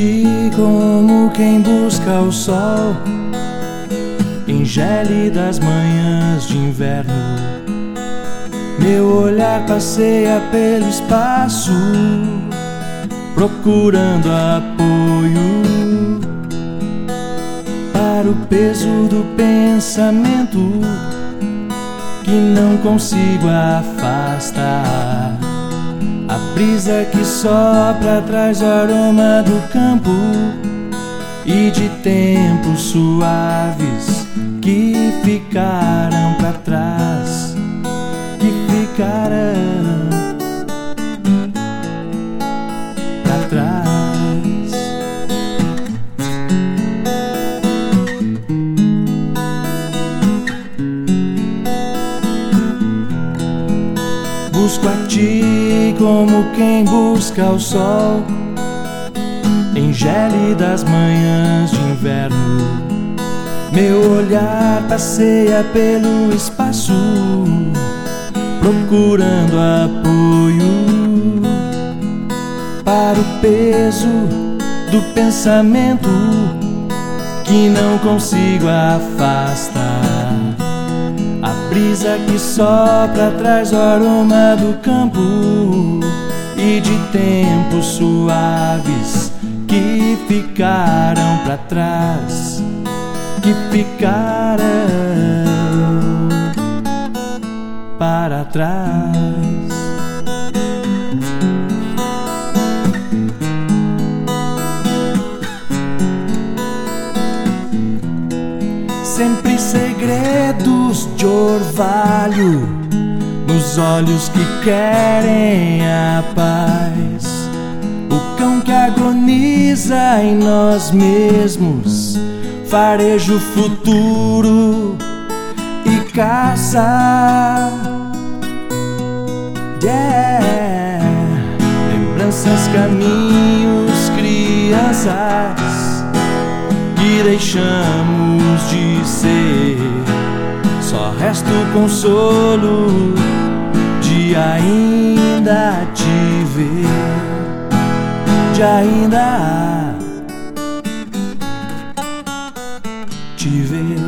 ti como quem busca o sol em gélidas manhãs de inverno. Meu olhar passeia pelo espaço, procurando apoio para o peso do pensamento que não consigo afastar. A brisa que sopra traz o aroma do campo e de tempos suaves que ficaram pra trás, que ficaram pra trás. Busco a ti como quem busca o sol em gélidas manhãs de inverno. Meu olhar passeia pelo espaço, procurando apoio para o peso do pensamento que não consigo afastar. A brisa que sopra traz o aroma do campo e de tempos suaves que ficaram pra trás, que ficaram para trás. Sempre segredos de orvalho nos olhos que querem a paz. O cão que agoniza em nós mesmos, fareja o futuro e caça. Yeah. Lembranças, caminhos, crianças que deixamos de ser. Só resta o consolo de ainda te ver, de ainda te ver.